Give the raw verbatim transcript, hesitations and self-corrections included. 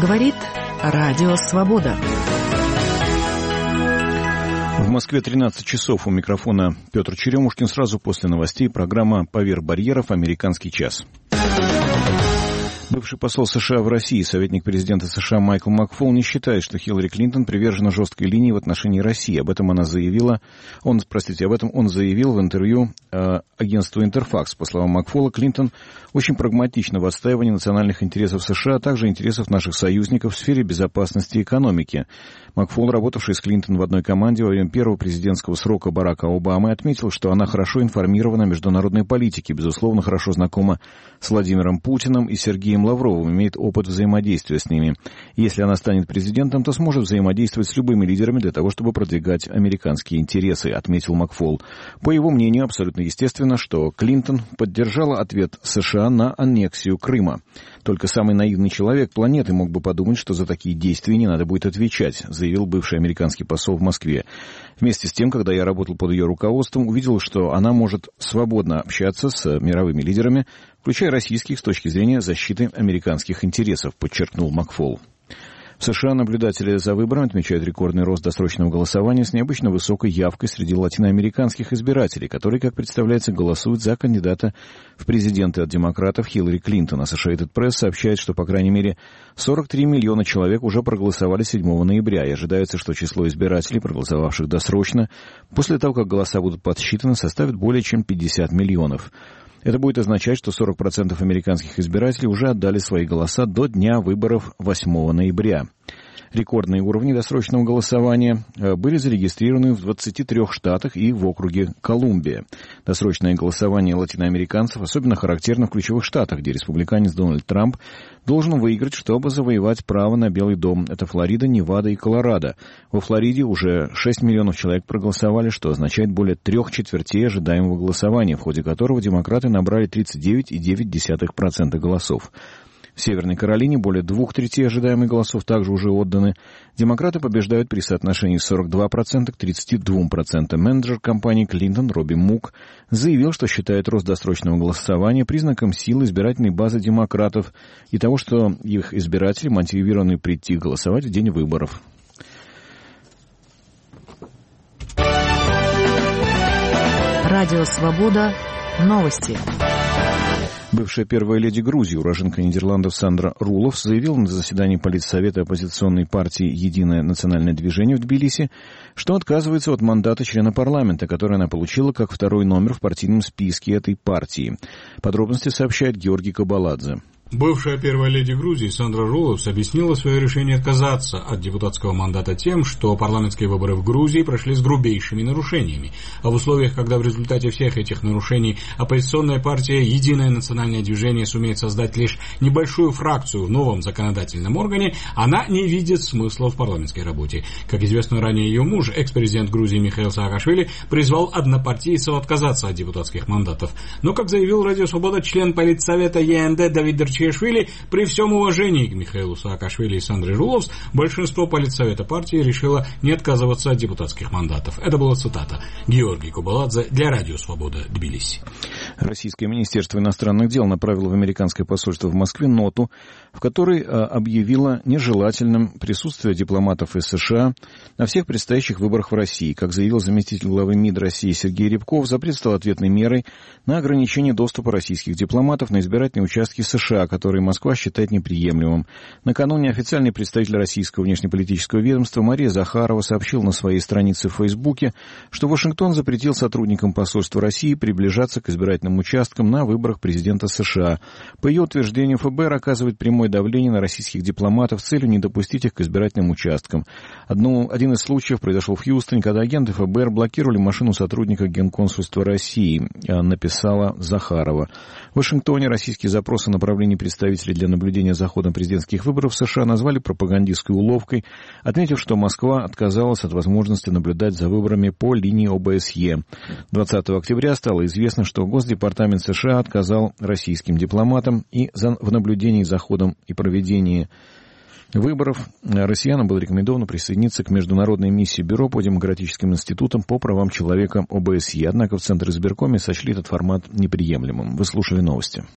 Говорит Радио Свобода. В Москве тринадцать часов. У микрофона Петр Черемушкин. Сразу после новостей программа «Поверх барьеров. Американский час». Бывший посол США в России, советник президента США Майкл Макфол не считает, что Хиллари Клинтон привержена жесткой линии в отношении России. Об этом она заявила, он, простите, об этом он заявил в интервью э, агентству Интерфакс. По словам Макфола, Клинтон очень прагматична в отстаивании национальных интересов США, а также интересов наших союзников в сфере безопасности и экономики. Макфол, работавший с Клинтон в одной команде во время первого президентского срока Барака Обамы, отметил, что она хорошо информирована о международной политике, безусловно, хорошо знакома с Владимиром Путиным и Сергеем Лавровым, имеет опыт взаимодействия с ними. Если она станет президентом, то сможет взаимодействовать с любыми лидерами для того, чтобы продвигать американские интересы, отметил Макфол. По его мнению, абсолютно естественно, что Клинтон поддержала ответ США на аннексию Крыма. Только самый наивный человек планеты мог бы подумать, что за такие действия не надо будет отвечать, заявил бывший американский посол в Москве. Вместе с тем, когда я работал под ее руководством, увидел, что она может свободно общаться с мировыми лидерами, включая российских, с точки зрения защиты американских интересов, подчеркнул Макфол. В США наблюдатели за выборами отмечают рекордный рост досрочного голосования с необычно высокой явкой среди латиноамериканских избирателей, которые, как представляется, голосуют за кандидата в президенты от демократов Хиллари Клинтон. Associated Press сообщает, что, по крайней мере, сорок три миллиона человек уже проголосовали седьмого ноября, и ожидается, что число избирателей, проголосовавших досрочно, после того, как голоса будут подсчитаны, составит более чем пятьдесят миллионов. Это будет означать, что сорок процентов американских избирателей уже отдали свои голоса до дня выборов восьмого ноября. Рекордные уровни досрочного голосования были зарегистрированы в двадцати трёх штатах и в округе Колумбия. Досрочное голосование латиноамериканцев особенно характерно в ключевых штатах, где республиканец Дональд Трамп должен выиграть, чтобы завоевать право на Белый дом. Это Флорида, Невада и Колорадо. Во Флориде уже шесть миллионов человек проголосовали, что означает более трех четвертей ожидаемого голосования, в ходе которого демократы набрали тридцать девять целых девять десятых процента голосов. В Северной Каролине более двух третей ожидаемых голосов также уже отданы. Демократы побеждают при соотношении сорок два процента к тридцати двум процентам. Менеджер компании Клинтон Робби Мук заявил, что считает рост досрочного голосования признаком силы избирательной базы демократов и того, что их избиратели мотивированы прийти голосовать в день выборов. Радио Свобода. Новости. Бывшая первая леди Грузии, уроженка Нидерландов Сандра Рулов, заявила на заседании Политсовета оппозиционной партии «Единое национальное движение» в Тбилиси, что отказывается от мандата члена парламента, который она получила как второй номер в партийном списке этой партии. Подробности сообщает Георгий Кабаладзе. Бывшая первая леди Грузии Сандра Руловс объяснила свое решение отказаться от депутатского мандата тем, что парламентские выборы в Грузии прошли с грубейшими нарушениями. А в условиях, когда в результате всех этих нарушений оппозиционная партия «Единое национальное движение» сумеет создать лишь небольшую фракцию в новом законодательном органе, она не видит смысла в парламентской работе. Как известно ранее, ее муж, экс-президент Грузии Михаил Саакашвили, призвал однопартийцев отказаться от депутатских мандатов. Но, как заявил Радио Свобода член Политсовета ЕНД Давид Дерчишвили, при всем уважении к Михаилу Саакашвили и Сандре Руловс, большинство Политсовета партии решило не отказываться от депутатских мандатов. Это была цитата. Георгий Кабаладзе для Радио Свобода, Тбилиси. Российское министерство иностранных дел направило в американское посольство в Москве ноту, в которой объявило нежелательным присутствие дипломатов из США на всех предстоящих выборах в России. Как заявил заместитель главы МИД России Сергей Рябков, запрет стал ответной мерой на ограничение доступа российских дипломатов на избирательные участки США, которые Москва считает неприемлемым. Накануне официальный представитель российского внешнеполитического ведомства Мария Захарова сообщил на своей странице в Фейсбуке, что Вашингтон запретил сотрудникам посольства России приближаться к избирательным участкам на выборах президента США. По ее утверждению, ФБР оказывает прямое давление на российских дипломатов с целью не допустить их к избирательным участкам. Одну, один из случаев произошел в Хьюстоне, когда агенты ФБР блокировали машину сотрудника Генконсульства России, написала Захарова. В Вашингтоне российские запросы направлений представителей для наблюдения за ходом президентских выборов в США назвали пропагандистской уловкой, отметив, что Москва отказалась от возможности наблюдать за выборами по линии ОБСЕ. двадцатого октября стало известно, что Госдепартамент США отказал российским дипломатам и за, в наблюдении за ходом и проведении выборов. Россиянам было рекомендовано присоединиться к международной миссии Бюро по демократическим институтам по правам человека ОБСЕ. Однако в Центре избиркоме сочли этот формат неприемлемым. Вы слушали новости.